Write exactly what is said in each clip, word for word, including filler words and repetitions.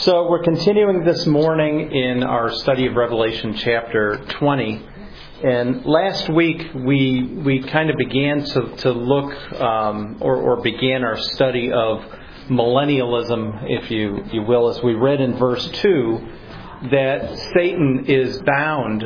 So we're continuing this morning in our study of Revelation chapter twenty. And last week we we kind of began to, to look um, or, or began our study of millennialism, if you, you will, as we read in verse two, that Satan is bound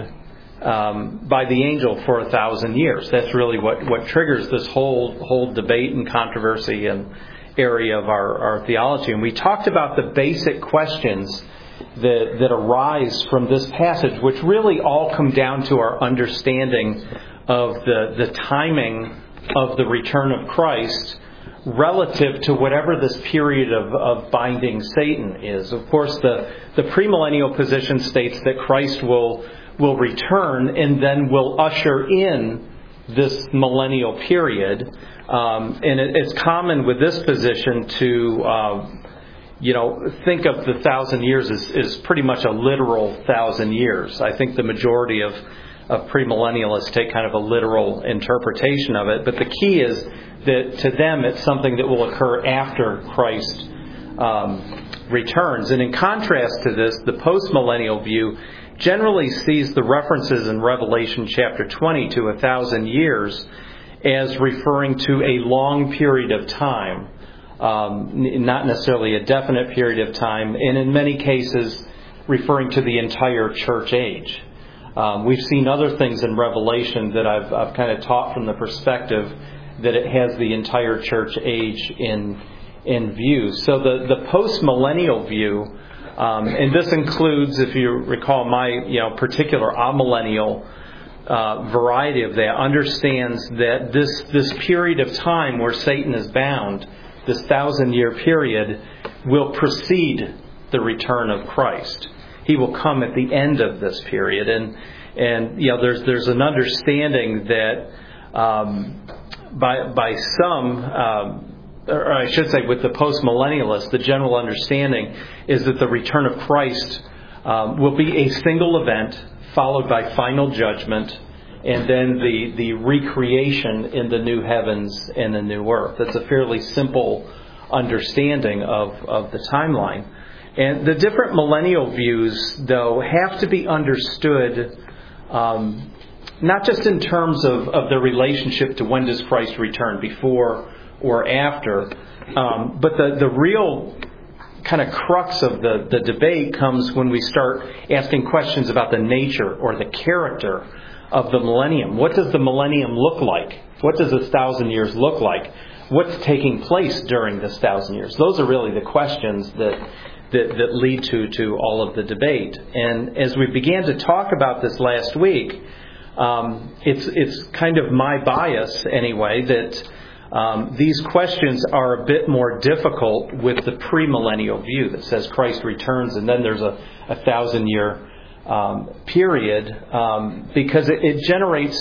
um, by the angel for a thousand years. That's really what, what triggers this whole whole debate and controversy and area of our, our theology. And we talked about the basic questions that, that arise from this passage, which really all come down to our understanding of the, the timing of the return of Christ relative to whatever this period of, of binding Satan is. Of course, the, the premillennial position states that Christ will, will return and then will usher in this millennial period. Um, and it, it's common with this position to, uh, you know, think of the thousand years as, as pretty much a literal thousand years. I think the majority of, of premillennialists take kind of a literal interpretation of it. But the key is that to them it's something that will occur after Christ um, returns. And in contrast to this, the postmillennial view generally sees the references in Revelation chapter twenty to a thousand years as referring to a long period of time, um, not necessarily a definite period of time, and in many cases referring to the entire church age. Um, we've seen other things in Revelation that I've, I've kind of taught from the perspective that it has the entire church age in in view. So the, the post-millennial view, um, and this includes, if you recall, my you know particular amillennial Uh, variety of that, understands that this this period of time where Satan is bound, this thousand year period, will precede the return of Christ. He will come at the end of this period, and and you know there's there's an understanding that um, by by some, um, or I should say, with the postmillennialists, the general understanding is that the return of Christ um, will be a single event, followed by final judgment, and then the, the recreation in the new heavens and the new earth. That's a fairly simple understanding of, of the timeline. And the different millennial views, though, have to be understood um, not just in terms of, of the relationship to when does Christ return, before or after, um, but the, the real kind of crux of the, the debate comes when we start asking questions about the nature or the character of the millennium. What does the millennium look like? What does this thousand years look like? What's taking place during this thousand years? Those are really the questions that that, that lead to, to all of the debate. And as we began to talk about this last week, um, it's it's kind of my bias anyway that Um, these questions are a bit more difficult with the premillennial view that says Christ returns and then there's a, a thousand year um, period um, because it, it generates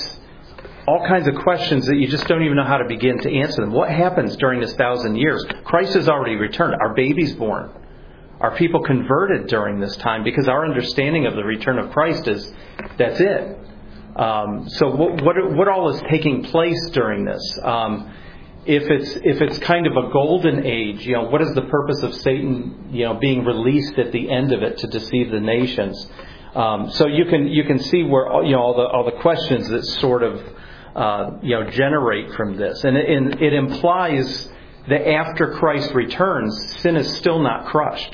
all kinds of questions that you just don't even know how to begin to answer them. What happens during this thousand years? Christ has already returned. Are babies born? Are people converted during this time? Because our understanding of the return of Christ is that's it. Um, so what, what what all is taking place during this? Um, If it's if it's kind of a golden age, you know, what is the purpose of Satan, you know, being released at the end of it to deceive the nations? Um, so you can you can see where you know all the all the questions that sort of uh, you know generate from this, and it, and it implies that after Christ returns, sin is still not crushed,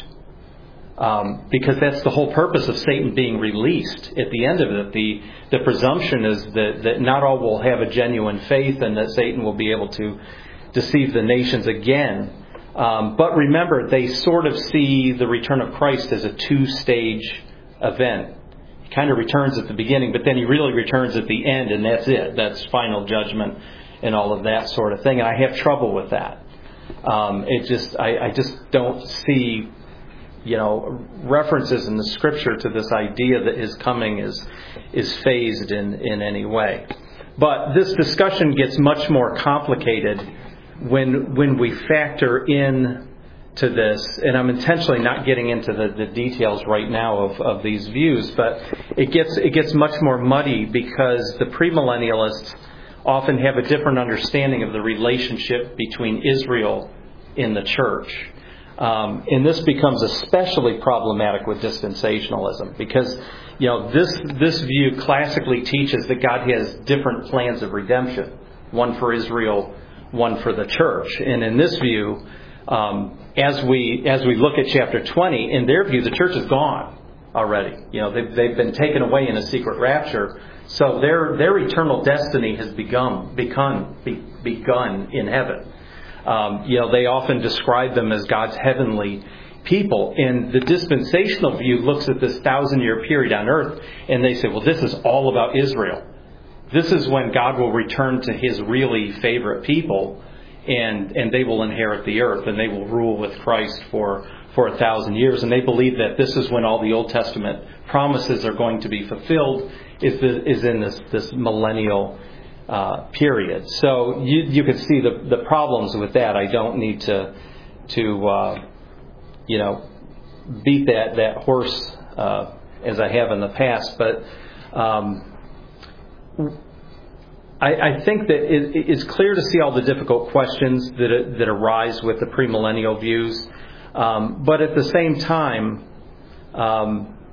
um, because that's the whole purpose of Satan being released at the end of it. The the presumption is that that not all will have a genuine faith, and that Satan will be able to deceive the nations again. Um, but remember, they sort of see the return of Christ as a two-stage event. He kind of returns at the beginning, but then he really returns at the end, and that's it. That's final judgment and all of that sort of thing. And I have trouble with that. Um, it just, I, I just don't see, you know, references in the Scripture to this idea that his coming is is phased in, in any way. But this discussion gets much more complicated when when we factor in to this, and I'm intentionally not getting into the, the details right now of, of these views, but it gets it gets much more muddy because the premillennialists often have a different understanding of the relationship between Israel and the church. Um, and this becomes especially problematic with dispensationalism because, you know, this this view classically teaches that God has different plans of redemption, one for Israel, one for the church. And in this view, um, as we as we look at chapter twenty, in their view, the church is gone already. You know, they've they've been taken away in a secret rapture, so their their eternal destiny has begun begun be, begun in heaven. Um, you know, they often describe them as God's heavenly people. And the dispensational view looks at this thousand-year period on earth, and they say, well, this is all about Israel. This is when God will return to His really favorite people, and and they will inherit the earth, and they will rule with Christ for, for a thousand years. And they believe that this is when all the Old Testament promises are going to be fulfilled, is, the, is in this, this millennial Uh, period. So you you could see the the problems with that. I don't need to to uh, you know beat that that horse uh, as I have in the past, but um, I, I think that it, it's clear to see all the difficult questions that that arise with the premillennial views, um, but at the same time, um,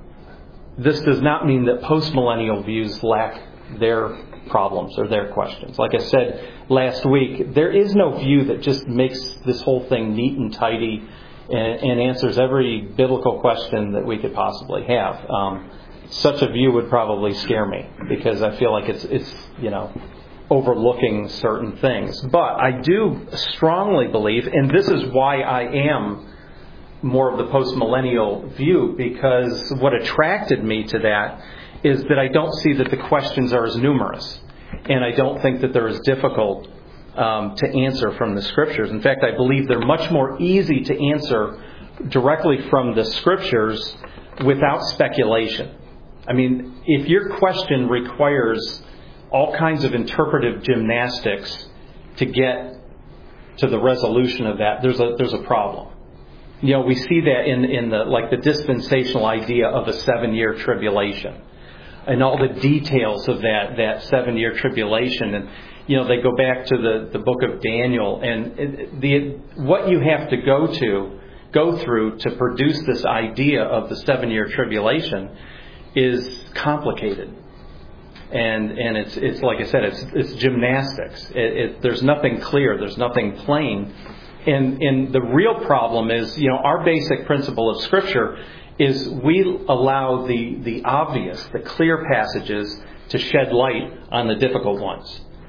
this does not mean that postmillennial views lack their problems or their questions. Like I said last week, there is no view that just makes this whole thing neat and tidy and, and answers every biblical question that we could possibly have. Um, such a view would probably scare me because I feel like it's it's you know overlooking certain things. But I do strongly believe, and this is why I am more of the postmillennial view, because what attracted me to that is that I don't see that the questions are as numerous, and I don't think that they're as difficult um, to answer from the Scriptures. In fact, I believe they're much more easy to answer directly from the Scriptures without speculation. I mean, if your question requires all kinds of interpretive gymnastics to get to the resolution of that, there's a there's a problem. You know, we see that in in the like the dispensational idea of a seven-year tribulation, and all the details of that, that seven-year tribulation. And, you know, they go back to the, the book of Daniel. And the what you have to go to, go through to produce this idea of the seven-year tribulation is complicated. And and it's, it's like I said, it's it's gymnastics. It, it, there's nothing clear. There's nothing plain. And, and the real problem is, you know, our basic principle of Scripture is we allow the, the obvious, the clear passages to shed light on the difficult ones.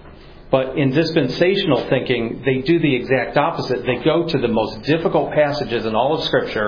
But in dispensational thinking, they do the exact opposite. They go to the most difficult passages in all of Scripture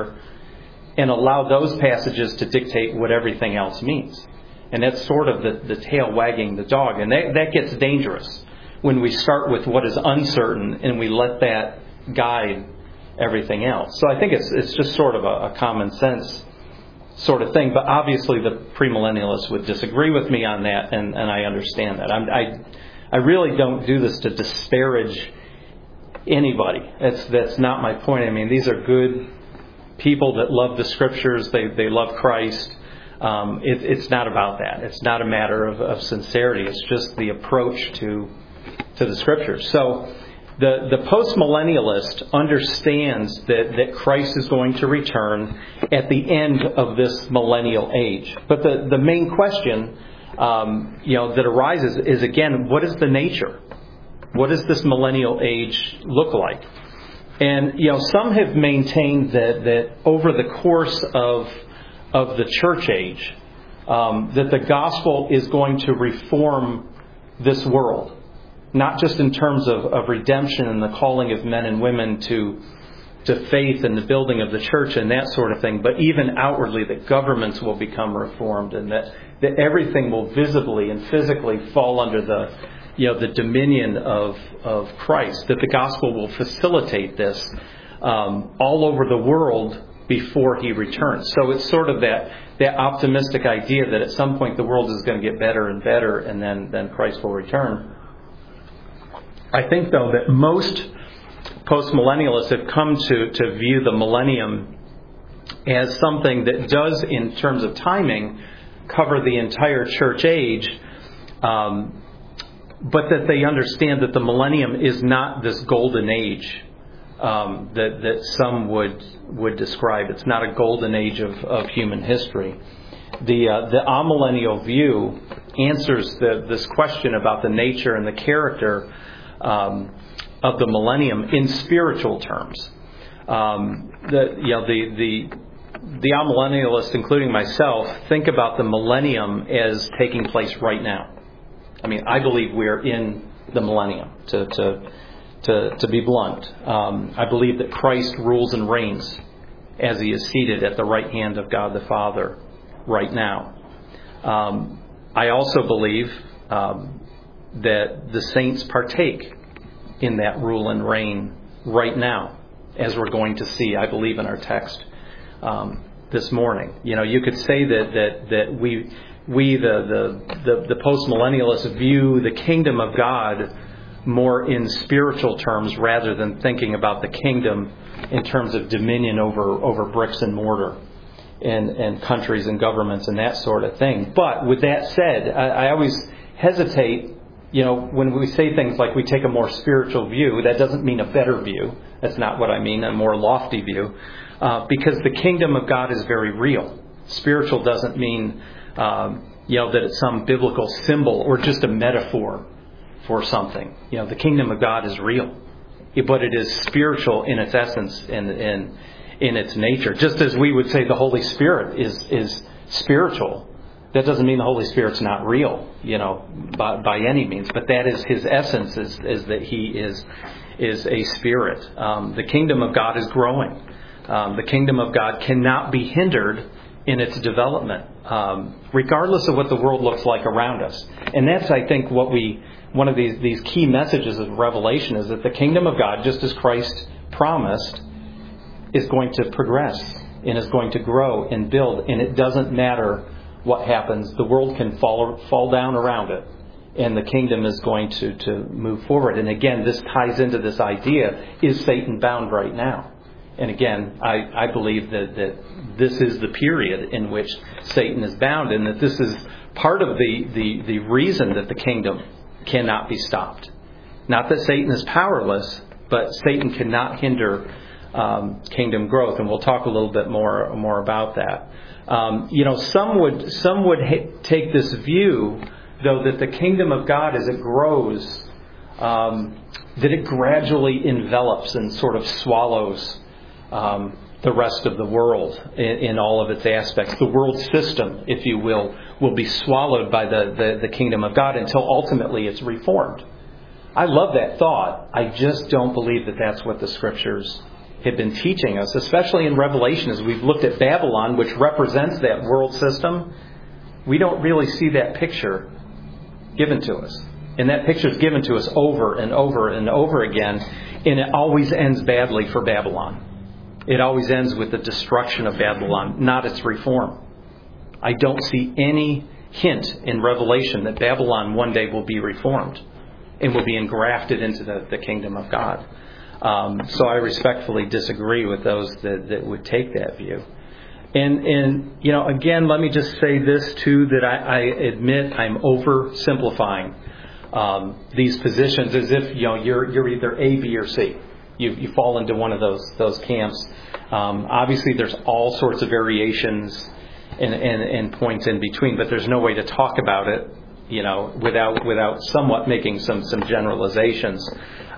and allow those passages to dictate what everything else means. And that's sort of the, the tail wagging the dog. And that, that gets dangerous when we start with what is uncertain and we let that guide everything else. So I think it's it's just sort of a, a common sense sort of thing. But obviously the premillennialists would disagree with me on that, and, and I understand that. I'm, I I really don't do this to disparage anybody. That's that's not my point. I mean, these are good people that love the Scriptures. They they love Christ. Um, it, it's not about that. It's not a matter of, of sincerity. It's just the approach to to the Scriptures. So The, the postmillennialist understands that, that Christ is going to return at the end of this millennial age. But the, the main question um, you know, that arises is, again, what is the nature? What does this millennial age look like? And, you know, some have maintained that, that over the course of, of the church age, um, that the gospel is going to reform this world. Not just in terms of, of redemption and the calling of men and women to to faith and the building of the church and that sort of thing, but even outwardly that governments will become reformed and that, that everything will visibly and physically fall under the you know the dominion of of Christ. That the gospel will facilitate this um, all over the world before He returns. So it's sort of that that optimistic idea that at some point the world is going to get better and better, and then then Christ will return. I think, though, that most postmillennialists have come to, to view the millennium as something that does, in terms of timing, cover the entire church age, um, but that they understand that the millennium is not this golden age um, that that some would would describe. It's not a golden age of, of human history. The uh, the amillennial view answers the, this question about the nature and the character um, of the millennium in spiritual terms. Um, the you know the the the amillennialists, including myself, think about the millennium as taking place right now. I mean, I believe we're in the millennium. To to to, to be blunt, um, I believe that Christ rules and reigns as He is seated at the right hand of God the Father right now. Um, I also believe um, that the saints partake in that rule and reign right now, as we're going to see, I believe, in our text um, this morning. You know, you could say that that that we we the the the, the post-millennialists view the kingdom of God more in spiritual terms rather than thinking about the kingdom in terms of dominion over over bricks and mortar and and countries and governments and that sort of thing. But with that said, I, I always hesitate. You know, when we say things like we take a more spiritual view, that doesn't mean a better view. That's not what I mean, a more lofty view. Uh, because the kingdom of God is very real. Spiritual doesn't mean, um, you know, that it's some biblical symbol or just a metaphor for something. You know, the kingdom of God is real. But it is spiritual in its essence and in, in its nature. Just as we would say the Holy Spirit is, is spiritual. That doesn't mean the Holy Spirit's not real, you know, by, by any means. But that is His essence, is, is that He is is a spirit. Um, the kingdom of God is growing. Um, the kingdom of God cannot be hindered in its development, um, regardless of what the world looks like around us. And that's, I think, what we one of these these key messages of Revelation is that the kingdom of God, just as Christ promised, is going to progress and is going to grow and build. And it doesn't matter what happens. The world can fall fall down around it, and the kingdom is going to, to move forward. And again, this ties into this idea, is Satan bound right now? And again, I, I believe that, that this is the period in which Satan is bound, and that this is part of the, the, the reason that the kingdom cannot be stopped. Not that Satan is powerless, but Satan cannot hinder um, kingdom growth. And we'll talk a little bit more, more about that. Um, you know, some would some would ha- take this view, though, that the kingdom of God, as it grows, um, that it gradually envelops and sort of swallows um, the rest of the world in, in all of its aspects. The world system, if you will, will be swallowed by the, the, the kingdom of God until ultimately it's reformed. I love that thought. I just don't believe that that's what the Scriptures have been teaching us, especially in Revelation, as we've looked at Babylon, which represents that world system. We don't really see that picture given to us. And that picture is given to us over and over and over again, and it always ends badly for Babylon. It always ends with the destruction of Babylon, not its reform. I don't see any hint in Revelation that Babylon one day will be reformed and will be engrafted into the, the kingdom of God. Um, so I respectfully disagree with those that, that would take that view. And, and, you know, again, let me just say this, too, that I, I admit I'm oversimplifying um, these positions as if, you know, you're you're either A, B, or C. You, you fall into one of those those camps. Um, obviously, there's all sorts of variations and, and, and points in between, but there's no way to talk about it, you know, without without somewhat making some some generalizations.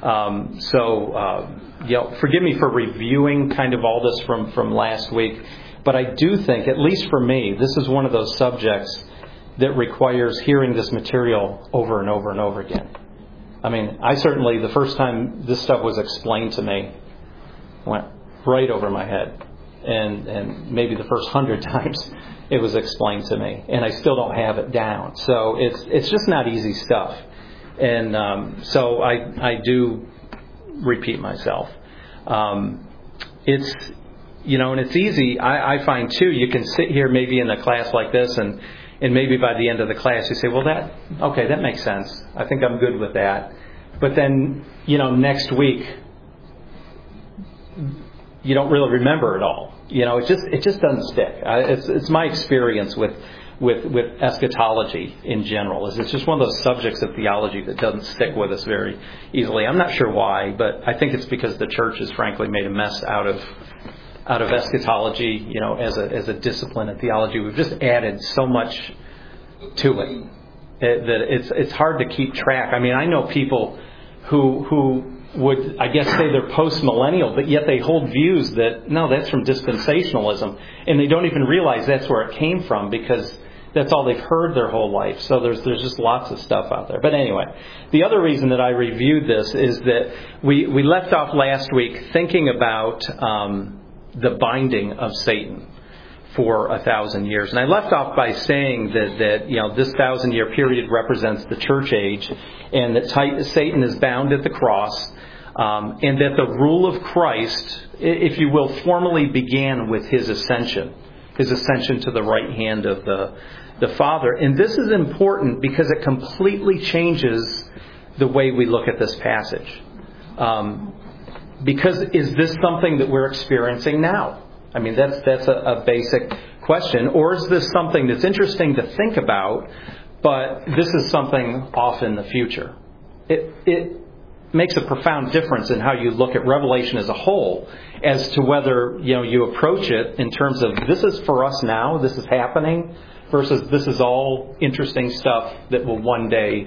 Um, so, uh, you know, forgive me for reviewing kind of all this from, from last week, but I do think, at least for me, this is one of those subjects that requires hearing this material over and over and over again. I mean, I certainly, the first time this stuff was explained to me, went right over my head. And, and maybe the first hundred times it was explained to me, and I still don't have it down. So it's it's just not easy stuff. And um, so I I do repeat myself. Um, it's, you know, and it's easy. I, I find, too, you can sit here maybe in a class like this, and, and maybe by the end of the class you say, well, that, okay, that makes sense. I think I'm good with that. But then, you know, next week, you don't really remember it all. You know, it just it just doesn't stick. I, it's it's my experience with with with eschatology in general. Is it's just one of those subjects of theology that doesn't stick with us very easily. I'm not sure why, but I think it's because the church has frankly made a mess out of out of eschatology. You know, as a as a discipline of theology, we've just added so much to it, it that it's it's hard to keep track. I mean, I know people who who. would, I guess, say they're post-millennial, but yet they hold views that, no, that's from dispensationalism. And they don't even realize that's where it came from because that's all they've heard their whole life. So there's there's just lots of stuff out there. But anyway, the other reason that I reviewed this is that we, we left off last week thinking about um, the binding of Satan for a thousand years. And I left off by saying that, that you know, this thousand-year period represents the church age and that Satan is bound at the cross. Um, and that the rule of Christ, if you will, formally began with his ascension, his ascension to the right hand of the, the Father. And this is important because it completely changes the way we look at this passage. Um, because is this something that we're experiencing now? I mean, that's that's a, a basic question. Or is this something that's interesting to think about, but this is something off in the future? It it makes a profound difference in how you look at Revelation as a whole as to whether, you know, you approach it in terms of this is for us now, this is happening, versus this is all interesting stuff that will one day,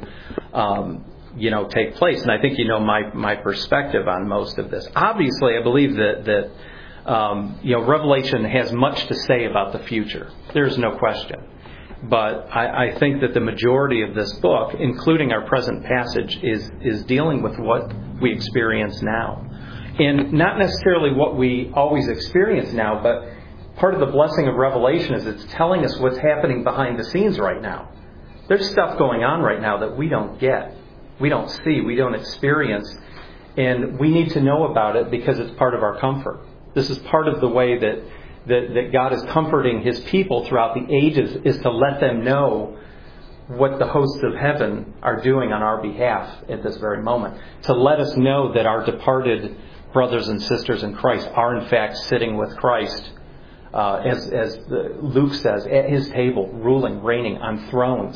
um, you know, take place. And I think you know my, my perspective on most of this. Obviously, I believe that, that um, you know, Revelation has much to say about the future. There's no question. But I, I think that the majority of this book, including our present passage, is is dealing with what we experience now. And not necessarily what we always experience now, but part of the blessing of Revelation is it's telling us what's happening behind the scenes right now. There's stuff going on right now that we don't get, we don't see, we don't experience, and we need to know about it because it's part of our comfort. This is part of the way that That, that God is comforting his people throughout the ages, is to let them know what the hosts of heaven are doing on our behalf at this very moment. To let us know that our departed brothers and sisters in Christ are in fact sitting with Christ, uh, as, as the, Luke says, at his table, ruling, reigning on thrones.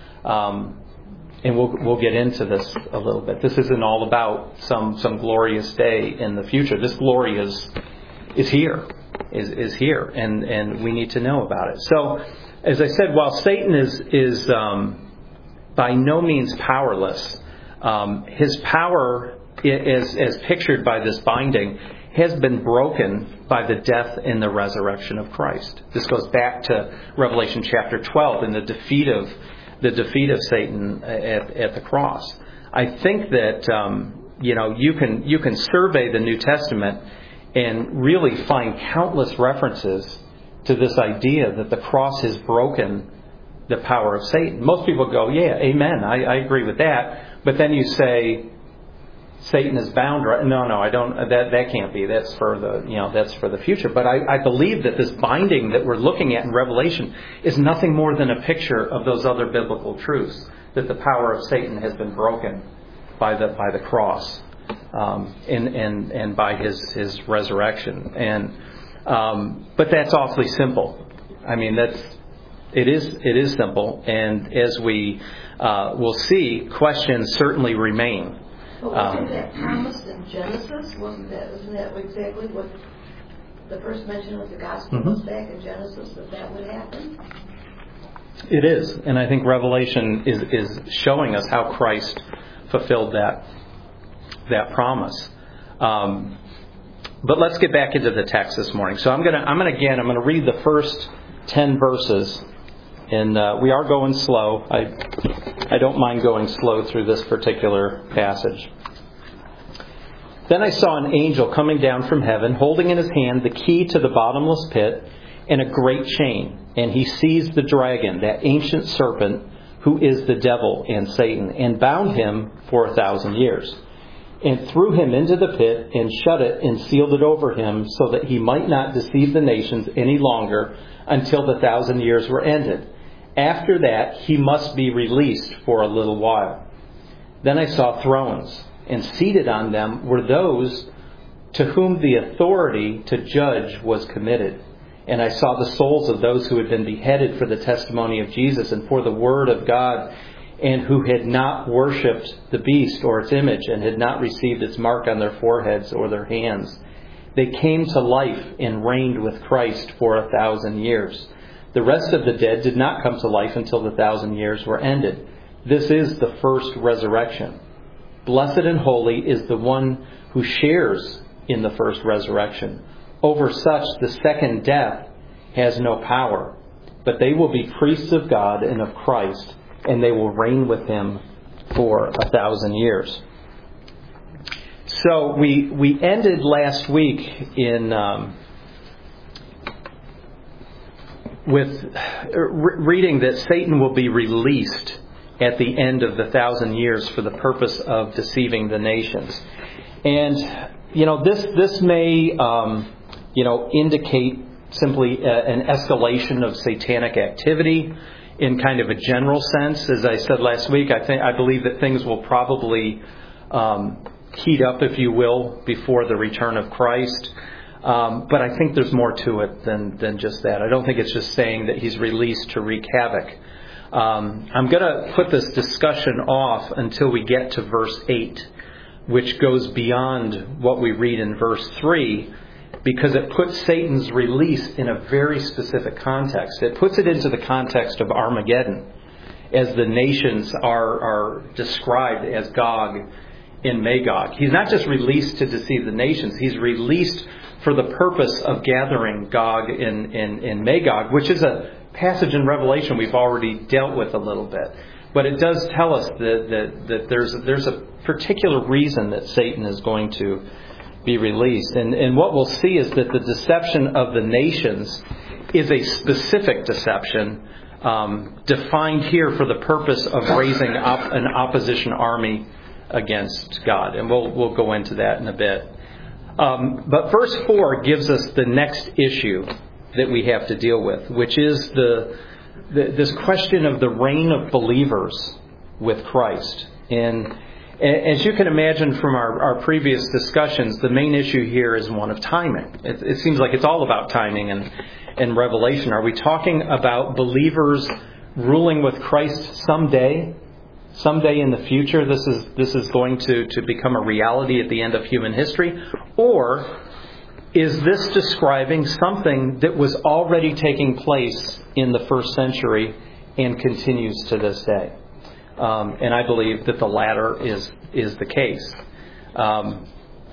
Um, and we'll we'll get into this a little bit. This isn't all about some some glorious day in the future. This glory is is here. Is, is here, and, and we need to know about it. So, as I said, while Satan is is um, by no means powerless, um, his power, as, as pictured by this binding, has been broken by the death and the resurrection of Christ. This goes back to Revelation chapter twelve and the defeat of the defeat of Satan at, at the cross. I think that um, you know you can you can survey the New Testament and really find countless references to this idea that the cross has broken the power of Satan. Most people go, yeah, amen, I, I agree with that. But then you say, Satan is bound. Right? No, no, I don't. That that can't be. That's for the you know that's for the future. But I, I believe that this binding that we're looking at in Revelation is nothing more than a picture of those other biblical truths, that the power of Satan has been broken by the by the cross. Um, and, and, and by his, his resurrection. And, um, but that's awfully simple. I mean, that's, it is, it is simple. And as we, uh, will see, questions certainly remain. But wasn't um, that promised in Genesis? Wasn't that, wasn't that exactly what the first mention of the gospel mm-hmm. was back in Genesis, that that would happen? It is. And I think Revelation is, is showing us how Christ fulfilled that that promise. Um, but let's get back into the text this morning. So I'm gonna, I'm gonna again, I'm gonna read the first ten verses, and uh, we are going slow. I, I don't mind going slow through this particular passage. Then I saw an angel coming down from heaven, holding in his hand the key to the bottomless pit and a great chain, and he seized the dragon, that ancient serpent, who is the devil and Satan, and bound him for a thousand years. And threw him into the pit, and shut it, and sealed it over him, so that he might not deceive the nations any longer until the thousand years were ended. After that, he must be released for a little while. Then I saw thrones, and seated on them were those to whom the authority to judge was committed. And I saw the souls of those who had been beheaded for the testimony of Jesus and for the word of God, and who had not worshipped the beast or its image, and had not received its mark on their foreheads or their hands. They came to life and reigned with Christ for a thousand years. The rest of the dead did not come to life until the thousand years were ended. This is the first resurrection. Blessed and holy is the one who shares in the first resurrection. Over such the second death has no power, but they will be priests of God and of Christ, and they will reign with him for a thousand years. So we we ended last week in um, with re- reading that Satan will be released at the end of the thousand years for the purpose of deceiving the nations. And you know this this may um, you know indicate simply a, an escalation of satanic activity in kind of a general sense. As I said last week, I think I believe that things will probably um, heat up, if you will, before the return of Christ. Um, but I think there's more to it than than just that. I don't think it's just saying that he's released to wreak havoc. Um, I'm going to put this discussion off until we get to verse eight, which goes beyond what we read in verse three, because it puts Satan's release in a very specific context. It puts it into the context of Armageddon, as the nations are, are described as Gog and Magog. He's not just released to deceive the nations. He's released for the purpose of gathering Gog and, and, and Magog, which is a passage in Revelation we've already dealt with a little bit. But it does tell us that, that, that there's, there's a particular reason that Satan is going to be released. And, and what we'll see is that the deception of the nations is a specific deception um, defined here for the purpose of raising up an opposition army against God. And we'll we'll go into that in a bit. Um, but verse four gives us the next issue that we have to deal with, which is the, the this question of the reign of believers with Christ. And as you can imagine from our, our previous discussions, the main issue here is one of timing. It, it seems like it's all about timing and, and Revelation. Are we talking about believers ruling with Christ someday? Someday in the future, this is this is going to, to become a reality at the end of human history? Or is this describing something that was already taking place in the first century and continues to this day? Um, and I believe that the latter is is the case. Um,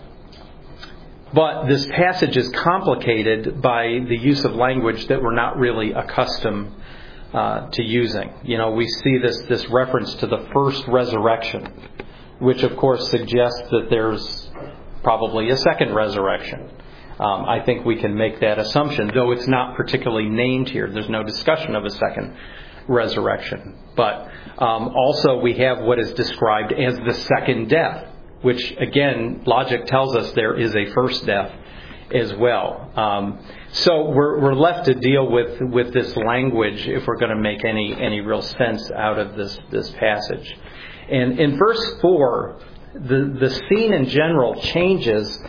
but this passage is complicated by the use of language that we're not really accustomed uh, to using. You know, we see this this reference to the first resurrection, which of course suggests that there's probably a second resurrection. Um, I think we can make that assumption, though it's not particularly named here. There's no discussion of a second resurrection. But um, also we have what is described as the second death, which again, logic tells us there is a first death as well. Um, so we're, we're left to deal with, with this language if we're going to make any, any real sense out of this, this passage. And in verse four, the, the scene in general changes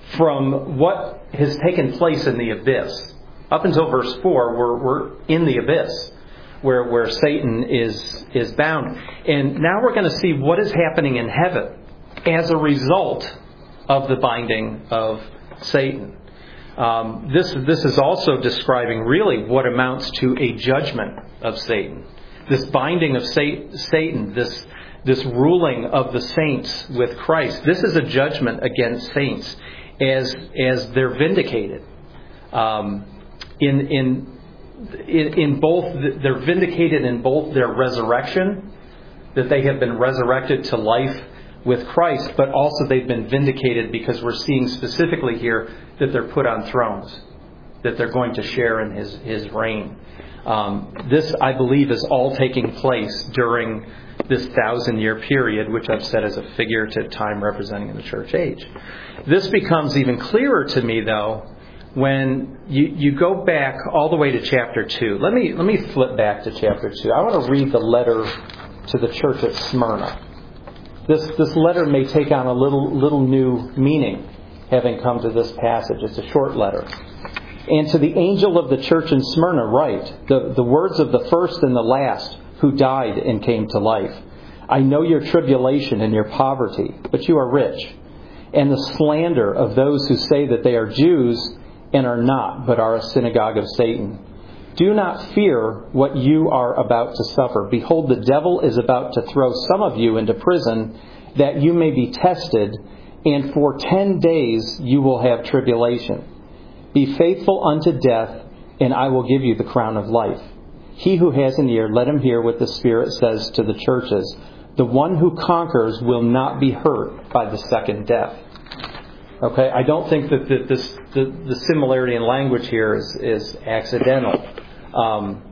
from what has taken place in the abyss. Up until verse four, we're, we're in the abyss, where where Satan is is bound. And now we're going to see what is happening in heaven as a result of the binding of Satan. Um, this this is also describing really what amounts to a judgment of Satan. This binding of Satan, this this ruling of the saints with Christ. This is a judgment against saints as as they're vindicated. Um, in in In, in both, they're vindicated in both their resurrection, that they have been resurrected to life with Christ, but also they've been vindicated because we're seeing specifically here that they're put on thrones, that they're going to share in his, his reign. Um, this, I believe, is all taking place during this thousand-year period, which I've said is a figurative time representing the church age. This becomes even clearer to me, though, when you, you go back all the way to chapter two. Let me let me flip back to chapter two. I want to read the letter to the church at Smyrna. This this letter may take on a little little new meaning having come to this passage. It's a short letter. And to the angel of the church in Smyrna write, the, the words of the first and the last who died and came to life. I know your tribulation and your poverty, but you are rich, and the slander of those who say that they are Jews and are not, but are a synagogue of Satan. Do not fear what you are about to suffer. Behold, the devil is about to throw some of you into prison, that you may be tested, and for ten days you will have tribulation. Be faithful unto death, and I will give you the crown of life. He who has an ear, let him hear what the Spirit says to the churches. The one who conquers will not be hurt by the second death. Okay, I don't think that the, this, the, the similarity in language here is, is accidental. Um,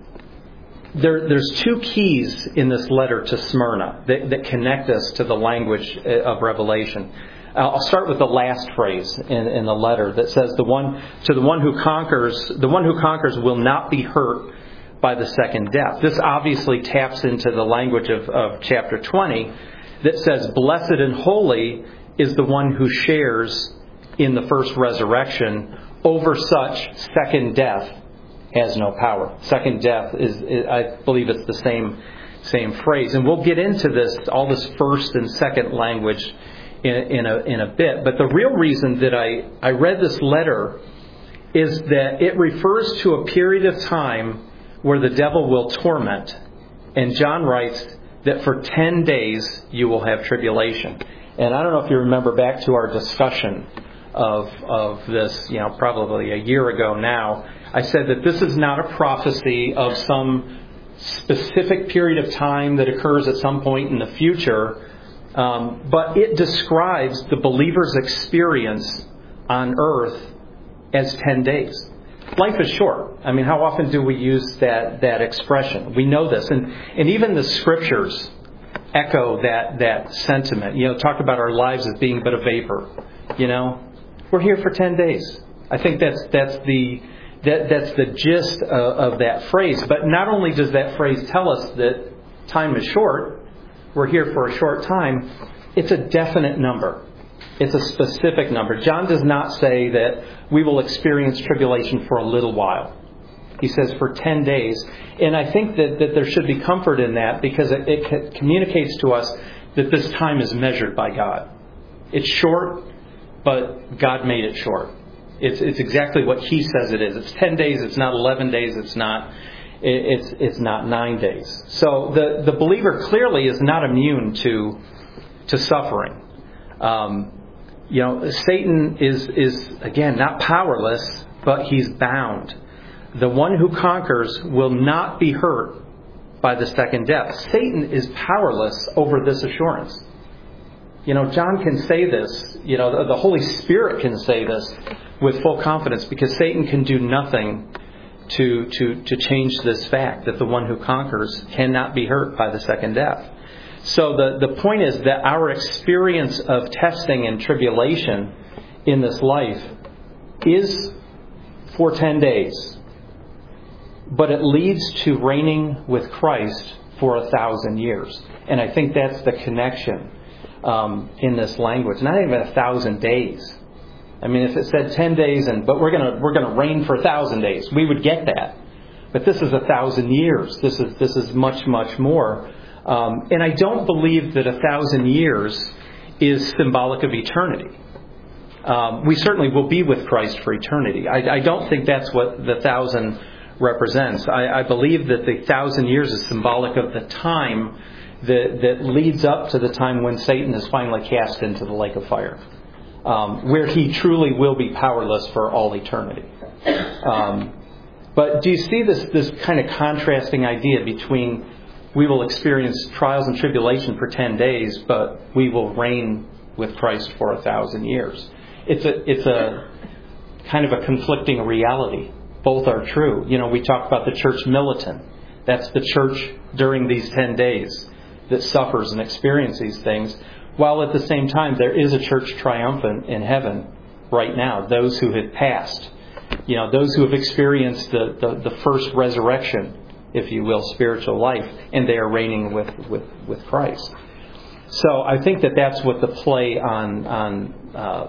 there, there's two keys in this letter to Smyrna that, that connect us to the language of Revelation. I'll start with the last phrase in, in the letter that says, "The one to the one who conquers, the one who conquers will not be hurt by the second death." This obviously taps into the language of, of chapter twenty that says, "Blessed and holy is the one who shares in the first resurrection. Over such, second death has no power." Second death is, is I believe it's the same same phrase, and we'll get into this, all this first and second language in, in a in a bit. But the real reason that I, I read this letter is that it refers to a period of time where the devil will torment. And John writes that for ten days you will have tribulation. And I don't know if you remember back to our discussion of of this, you know, probably a year ago now. I said that this is not a prophecy of some specific period of time that occurs at some point in the future, um, but it describes the believer's experience on earth as ten days. Life is short. I mean, how often do we use that, that expression? We know this. And, and even the scriptures echo that, that sentiment. You know, talk about our lives as being but a vapor. You know, we're here for ten days. I think that's, that's the, that, that's the gist of, of that phrase. But not only does that phrase tell us that time is short, we're here for a short time, it's a definite number. It's a specific number. John does not say that we will experience tribulation for a little while. He says for ten days. And I think that, that there should be comfort in that, because it, it communicates to us that this time is measured by God. It's short, but God made it short. It's, it's exactly what He says it is. It's ten days. It's not eleven days. It's not, it's, it's not nine days. So the, the believer clearly is not immune to, to suffering. Um, You know, Satan is, is, again, not powerless, but he's bound. The one who conquers will not be hurt by the second death. Satan is powerless over this assurance. You know, John can say this, you know, the Holy Spirit can say this with full confidence, because Satan can do nothing to, to, to change this fact that the one who conquers cannot be hurt by the second death. So the, the point is that our experience of testing and tribulation in this life is for ten days. But it leads to reigning with Christ for a thousand years. And I think that's the connection um, in this language. Not even a thousand days. I mean, if it said ten days, and but we're gonna we're gonna reign for a thousand days, we would get that. But this is a thousand years. This is this is much, much more. Um, and I don't believe that a thousand years is symbolic of eternity. Um, we certainly will be with Christ for eternity. I, I don't think that's what the thousand represents. I, I believe that the thousand years is symbolic of the time that, that leads up to the time when Satan is finally cast into the lake of fire, um, where he truly will be powerless for all eternity. Um, but do you see this, this kind of contrasting idea between we will experience trials and tribulation for ten days, but we will reign with Christ for a thousand years? It's a it's a kind of a conflicting reality. Both are true. You know, we talk about the church militant. That's the church during these ten days that suffers and experiences these things, while at the same time there is a church triumphant in heaven right now. Those who have passed, you know, those who have experienced the, the, the first resurrection, if you will, spiritual life, and they are reigning with, with, with Christ. So I think that that's what the play on on uh,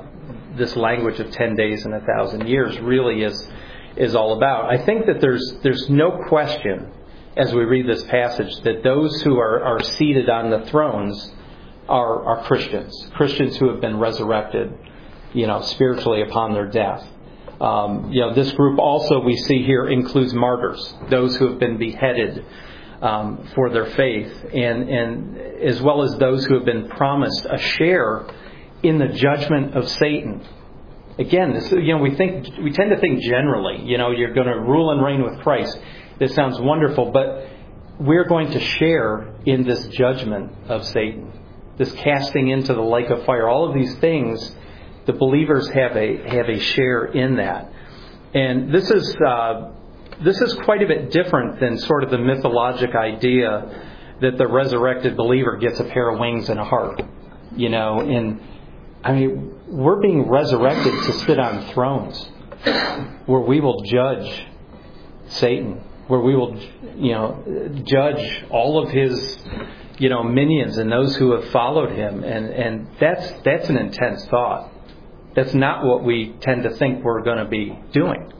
this language of ten days and a thousand years really is is all about. I think that there's there's no question as we read this passage that those who are, are seated on the thrones are, are Christians, Christians who have been resurrected, you know, spiritually upon their death. Um, you know, this group also we see here includes martyrs, those who have been beheaded um, for their faith, and and as well as those who have been promised a share in the judgment of Satan. Again, this, you know, we think we tend to think generally. You know, you're going to rule and reign with Christ. This sounds wonderful, but we're going to share in this judgment of Satan, this casting into the lake of fire. All of these things, the believers have a have a share in that, and this is uh, this is quite a bit different than sort of the mythologic idea that the resurrected believer gets a pair of wings and a heart. You know, and I mean, we're being resurrected to sit on thrones where we will judge Satan, where we will, you know, judge all of his, you know, minions and those who have followed him. And, and that's that's an intense thought. That's not what we tend to think we're going to be doing.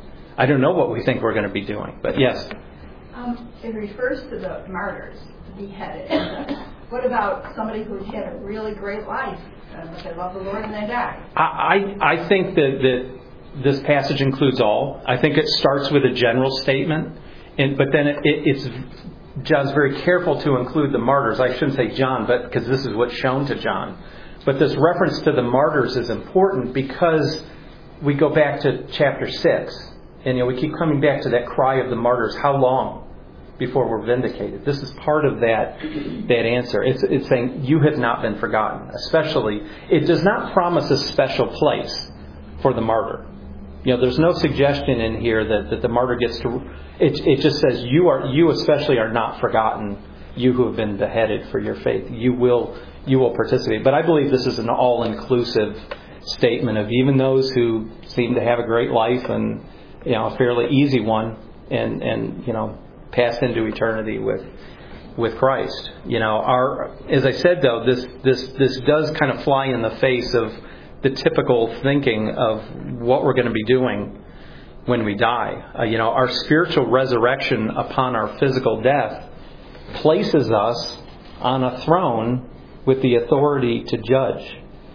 I don't know what we think we're going to be doing, but yes. Um, it refers to the martyrs, the beheaded. What about somebody who's had a really great life, uh, but they love the Lord and they die? I, I, I think that, that this passage includes all. I think it starts with a general statement, and but then it, it, it's John's very careful to include the martyrs. I shouldn't say John, but because this is what's shown to John. But this reference to the martyrs is important because we go back to chapter six, and you know we keep coming back to that cry of the martyrs. How long before we're vindicated? This is part of that that answer. It's it's saying you have not been forgotten. Especially, it does not promise a special place for the martyr. You know, there's no suggestion in here that, that the martyr gets to. It it just says you are you especially are not forgotten. You who have been beheaded for your faith, you will you will participate. But I believe this is an all-inclusive statement of even those who seem to have a great life and you know a fairly easy one, and and you know pass into eternity with with Christ. You know, our as I said though, this this this does kind of fly in the face of the typical thinking of what we're going to be doing when we die. Uh, you know, our spiritual resurrection upon our physical death places us on a throne with the authority to judge.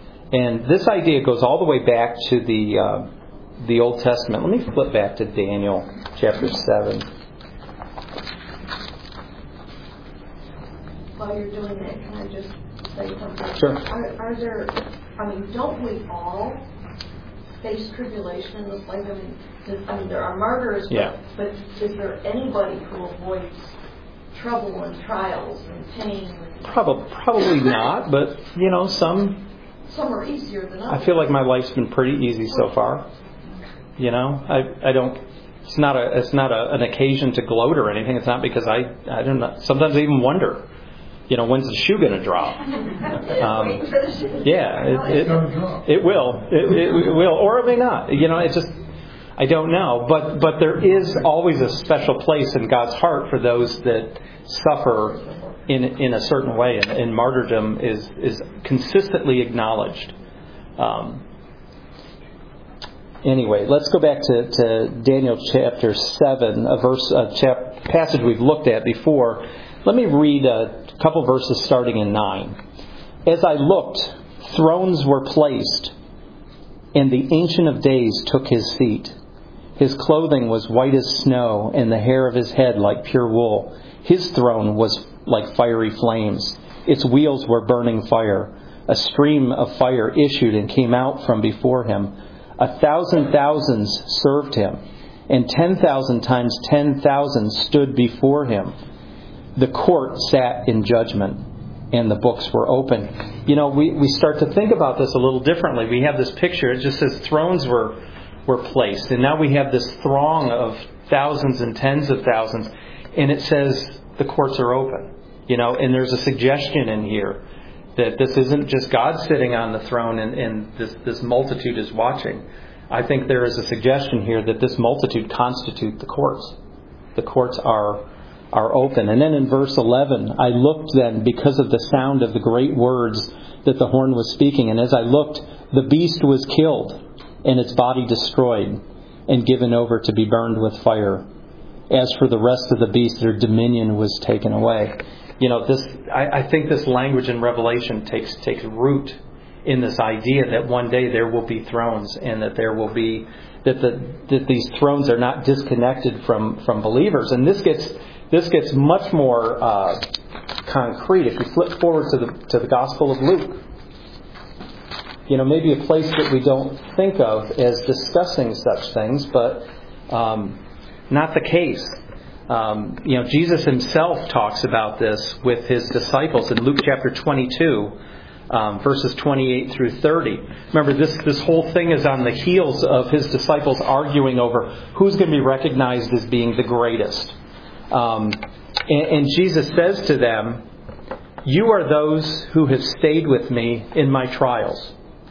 And this idea goes all the way back to the uh, the Old Testament. Let me flip back to Daniel chapter seven. While you're doing that, can I just say something? Sure. Are, are there, I mean, don't we all face tribulation in this life? I mean, I mean there are martyrs, yeah. but, but is there anybody who avoids trouble and trials and pain? Probably, probably not, but, you know, some... Some are easier than others. I feel like my life's been pretty easy so far. You know, I I don't... It's not a it's not a, an occasion to gloat or anything. It's not because I I don't know. Sometimes I even wonder, you know, when's the shoe going to drop? Um, yeah, it, it, it will. It, it will, or it may not. You know, it's just I don't know. But but there is always a special place in God's heart for those that suffer in in a certain way, and, and martyrdom is is consistently acknowledged. Um, Anyway, let's go back to, to Daniel chapter seven, a verse, a chap, passage we've looked at before. Let me read a couple verses starting in nine. As I looked, thrones were placed, and the Ancient of Days took his seat. His clothing was white as snow, and the hair of his head like pure wool. His throne was like fiery flames. Its wheels were burning fire. A stream of fire issued and came out from before him. A thousand thousands served him, and ten thousand times ten thousand stood before him. The court sat in judgment, and the books were open. You know, we, we start to think about this a little differently. We have this picture. It just says thrones were were placed, and now we have this throng of thousands and tens of thousands, and it says the courts are open. You know, and there's a suggestion in here that this isn't just God sitting on the throne and, and this, this multitude is watching. I think there is a suggestion here that this multitude constitute the courts. The courts are are open. And then in verse eleven, I looked then because of the sound of the great words that the horn was speaking. And as I looked, The beast was killed, and its body destroyed, and given over to be burned with fire. As for the rest of the beasts, their dominion was taken away. You know, this. I, I think this language in Revelation takes takes root in this idea that one day there will be thrones, and that there will be that the that these thrones are not disconnected from, from believers. And this gets this gets much more uh, concrete if you flip forward to the to the Gospel of Luke. You know, maybe a place that we don't think of as discussing such things, but um, not the case. Um, you know, Jesus himself talks about this with his disciples in Luke chapter twenty-two, um, verses twenty-eight through thirty. Remember, this this whole thing is on the heels of his disciples arguing over who's going to be recognized as being the greatest. Um, and, and Jesus says to them, "You are those who have stayed with me in my trials.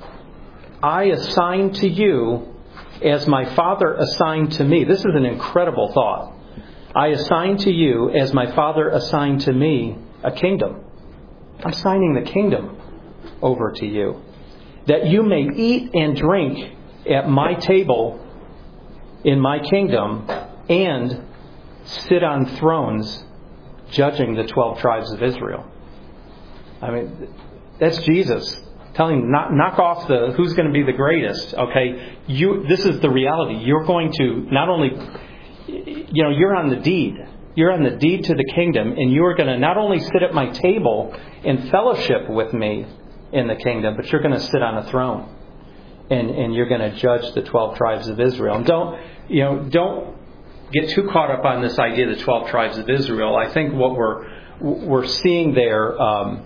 I assign to you as my Father assigned to me." This is an incredible thought. "I assign to you as my Father assigned to me a kingdom." I'm signing the kingdom over to you. "That you may eat and drink at my table in my kingdom and sit on thrones judging the twelve tribes of Israel." I mean, that's Jesus. Telling him, knock, knock off the who's going to be the greatest. Okay, you. This is the reality. You're going to not only, you know, you're on the deed. You're on the deed to the kingdom, and you are going to not only sit at my table and fellowship with me in the kingdom, but you're going to sit on a throne, and and you're going to judge the twelve tribes of Israel. And don't, you know, don't get too caught up on this idea of the twelve tribes of Israel. I think what we're we're seeing there. Um,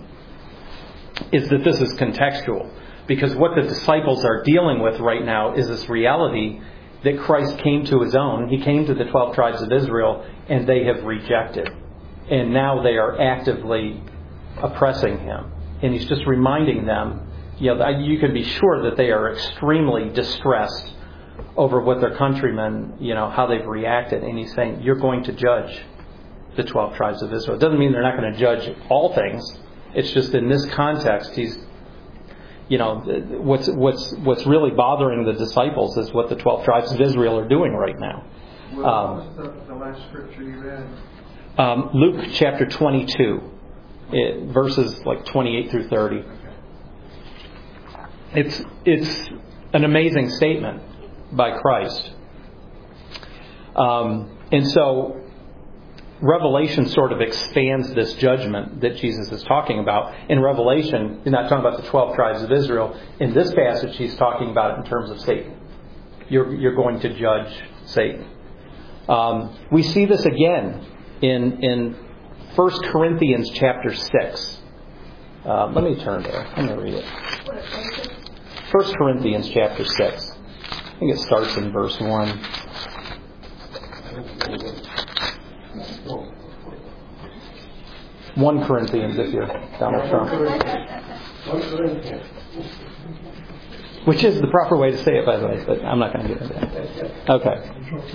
is that this is contextual. Because what the disciples are dealing with right now is this reality that Christ came to his own. He came to the twelve tribes of Israel, and they have rejected. And now they are actively oppressing him. And he's just reminding them, you know, you can be sure that they are extremely distressed over what their countrymen, you know, how they've reacted. And he's saying, you're going to judge the twelve tribes of Israel. It doesn't mean they're not going to judge all things. It's just in this context, he's, you know, what's what's what's really bothering the disciples is what the twelve tribes of Israel are doing right now. What um, was the, the last scripture you read? Um, Luke chapter twenty-two, it, verses like twenty-eight through thirty. It's it's an amazing statement by Christ, um, and so Revelation sort of expands this judgment that Jesus is talking about. In Revelation, he's not talking about the twelve tribes of Israel. In this passage, he's talking about it in terms of Satan. You're, you're going to judge Satan. Um, we see this again in, in First Corinthians chapter six. Uh, let me turn there. Let me read it. First Corinthians chapter six. I think it starts in verse one. One Corinthians, if you're Donald Trump. Which is the proper way to say it, by the way, but I'm not going to get into that. Okay.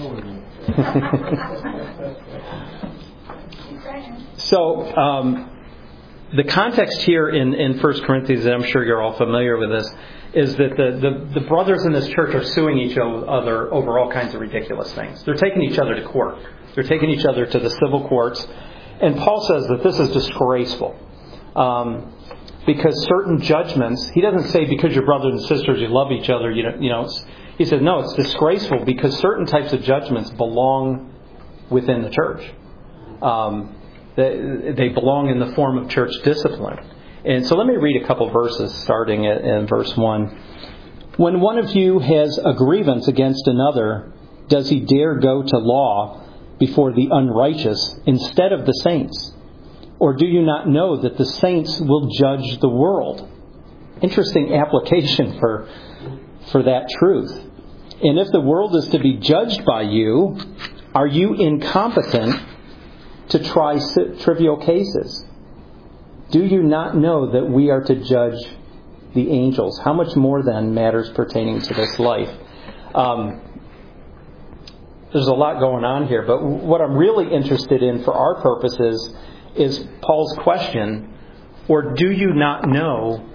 So, um, the context here in, in First Corinthians, and I'm sure you're all familiar with this, is that the, the, the brothers in this church are suing each other over all kinds of ridiculous things. They're taking each other to court. They're taking each other to the civil courts. And Paul says that this is disgraceful. Um, because certain judgments, he doesn't say because you're brothers and sisters, you love each other, you know, you know he says, no, it's disgraceful because certain types of judgments belong within the church. Um, they, they belong in the form of church discipline. And so let me read a couple verses starting at, in verse one. When one of you has a grievance against another, does he dare go to law before the unrighteous instead of the saints? Or do you not know that the saints will judge the world? Interesting application for, for that truth. And if the world is to be judged by you, are you incompetent to try trivial cases? Do you not know that we are to judge the angels? How much more then matters pertaining to this life? Um, there's a lot going on here, but what I'm really interested in for our purposes is Paul's question, or do you not know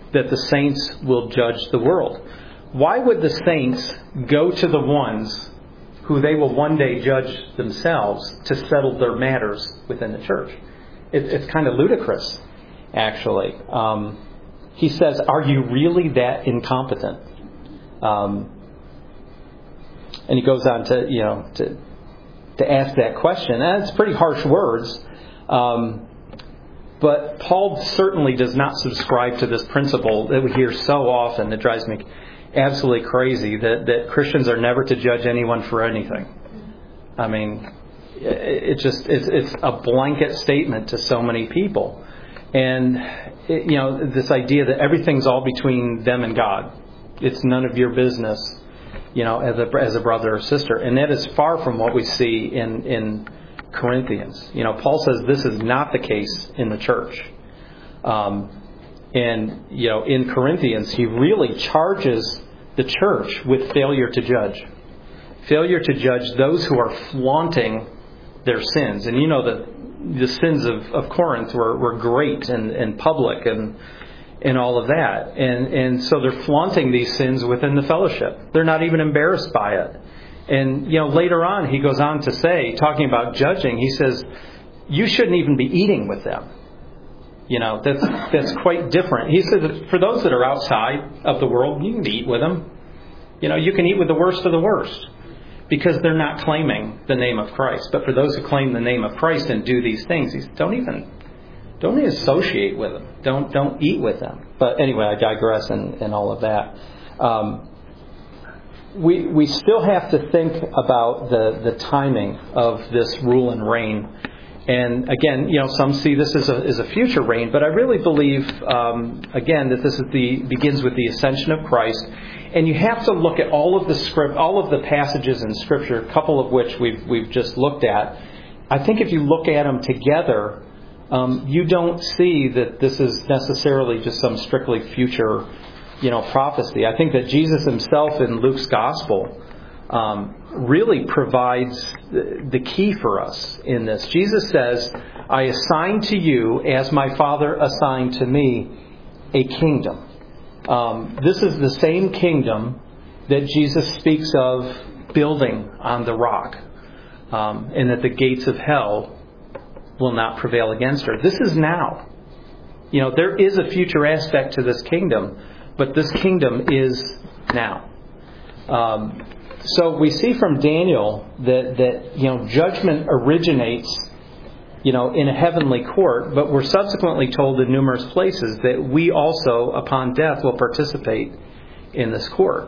that the saints will judge the world. Why would the saints go to the ones who they will one day judge themselves to settle their matters within the church? It, it's kind of ludicrous, actually. Um, he says, are you really that incompetent? Um, and he goes on to, you know, to to ask that question. And it's pretty harsh words. Um, but Paul certainly does not subscribe to this principle that we hear so often that drives me absolutely crazy, that, that Christians are never to judge anyone for anything. I mean, it, it just it's, it's a blanket statement to so many people. And, it, you know, this idea that everything's all between them and God. It's none of your business, you know, as a, as a brother or sister. And that is far from what we see in, in Corinthians. You know, Paul says this is not the case in the church. Um, and, you know, in Corinthians, he really charges the church with failure to judge. Failure to judge those who are flaunting their sins. And you know that the sins of, of Corinth were, were great and, and public and and all of that. And, and so they're flaunting these sins within the fellowship. They're not even embarrassed by it. And, you know, later on, he goes on to say, talking about judging, he says, you shouldn't even be eating with them. You know, that's that's quite different. He says that for those that are outside of the world, you can eat with them. You know, you can eat with the worst of the worst because they're not claiming the name of Christ. But for those who claim the name of Christ and do these things, he says, don't even don't even associate with them. Don't don't eat with them. But anyway, I digress in, in all of that. Um, we we still have to think about the, the timing of this rule and reign. And again, you know, some see this as a as a future reign, but I really believe, um, again, that this is the begins with the ascension of Christ. And you have to look at all of the script, all of the passages in Scripture, a couple of which we've we've just looked at. I think if you look at them together, um, you don't see that this is necessarily just some strictly future, you know, prophecy. I think that Jesus himself in Luke's gospel Um, really provides the key for us in this. Jesus says, I assign to you, as my Father assigned to me, a kingdom. Um, this is the same kingdom that Jesus speaks of building on the rock, um, and that the gates of hell will not prevail against her. This is now. You know, there is a future aspect to this kingdom, but this kingdom is now. Um, So we see from Daniel that, that, you know, judgment originates, you know, in a heavenly court, but we're subsequently told in numerous places that we also, upon death, will participate in this court.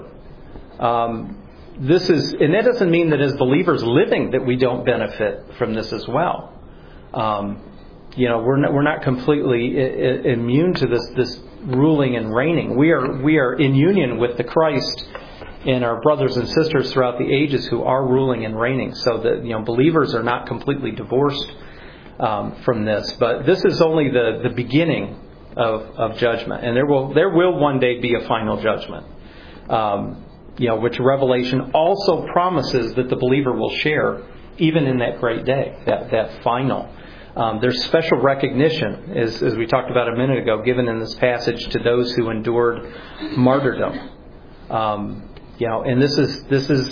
Um, this is, and that doesn't mean that as believers living that we don't benefit from this as well. Um, you know, we're not, we're not completely I- I- immune to this this ruling and reigning. We are we are in union with the Christ and our brothers and sisters throughout the ages who are ruling and reigning, so that, you know, believers are not completely divorced um, from this. But this is only the, the beginning of, of judgment, and there will there will one day be a final judgment. Um, you know, which Revelation also promises that the believer will share, even in that great day, that that final. Um, there's special recognition, as as we talked about a minute ago, given in this passage to those who endured martyrdom. Um, You know, and this is this is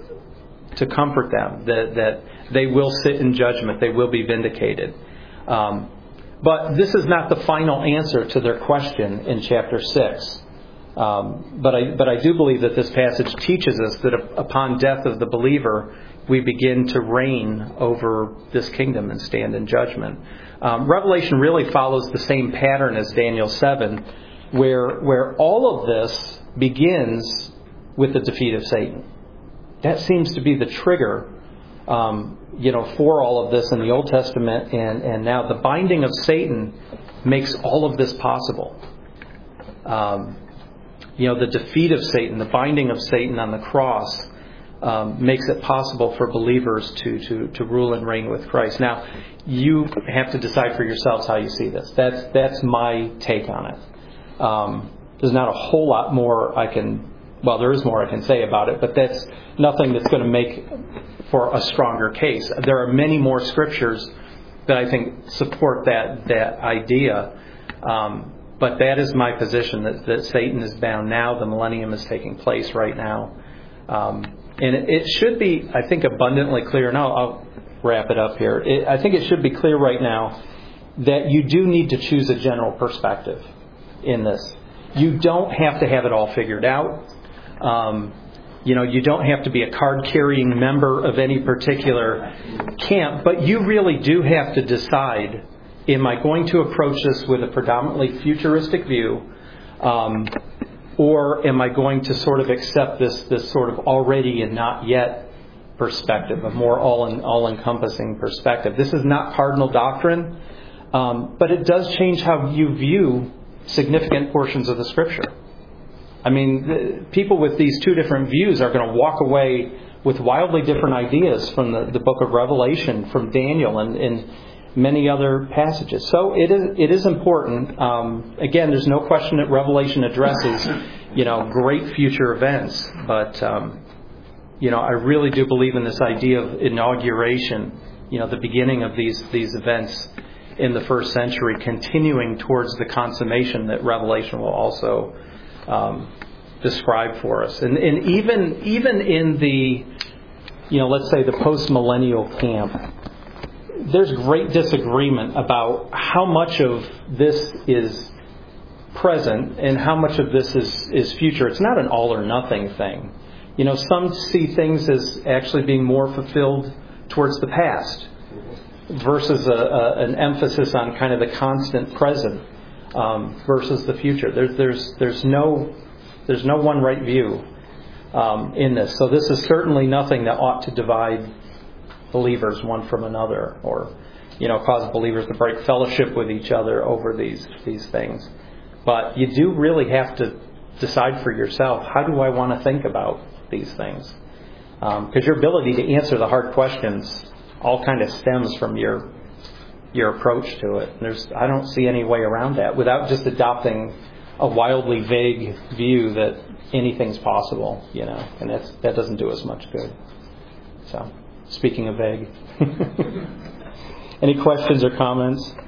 to comfort them that that they will sit in judgment, they will be vindicated. Um, but this is not the final answer to their question in chapter six. Um, but I but I do believe that this passage teaches us that upon death of the believer, we begin to reign over this kingdom and stand in judgment. Um, Revelation really follows the same pattern as Daniel seven, where where all of this begins with the defeat of Satan. That seems to be the trigger, um, you know, for all of this in the Old Testament, and, and now the binding of Satan makes all of this possible. Um, you know, the defeat of Satan, the binding of Satan on the cross, um, makes it possible for believers to, to, to rule and reign with Christ. Now, you have to decide for yourselves how you see this. That's that's my take on it. Um, there's not a whole lot more I can Well, there is more I can say about it, but that's nothing that's going to make for a stronger case. There are many more scriptures that I think support that that idea. Um, but that is my position, that, that Satan is bound now. The millennium is taking place right now. Um, and it, it should be, I think, abundantly clear, and I'll, I'll wrap it up here. It, I think it should be clear right now that you do need to choose a general perspective in this. You don't have to have it all figured out. Um, you know, you don't have to be a card-carrying member of any particular camp, but you really do have to decide, am I going to approach this with a predominantly futuristic view, um, or am I going to sort of accept this this sort of already and not yet perspective, a more all all-encompassing perspective? This is not cardinal doctrine, um, but it does change how you view significant portions of the Scripture. I mean, the, people with these two different views are going to walk away with wildly different ideas from the, the book of Revelation, from Daniel, and, and many other passages. So it is it is important. Um, again, there's no question that Revelation addresses, you know, great future events. But, um, you know, I really do believe in this idea of inauguration, you know, the beginning of these, these events in the first century, continuing towards the consummation that Revelation will also um, describe for us. And, and even even in the, you know, let's say the post-millennial camp, there's great disagreement about how much of this is present and how much of this is, is future. It's not an all or nothing thing. You know, some see things as actually being more fulfilled towards the past versus a, a, an emphasis on kind of the constant present um, versus the future. There's there's there's no there's no one right view um, in this. So this is certainly nothing that ought to divide believers one from another, or, you know, cause believers to break fellowship with each other over these these things. But you do really have to decide for yourself, how do I want to think about these things? Because um, your ability to answer the hard questions all kind of stems from your your approach to it. There's I don't see any way around that without just adopting a wildly vague view that anything's possible, you know, and that's that doesn't do us much good. So, speaking of vague, any questions or comments?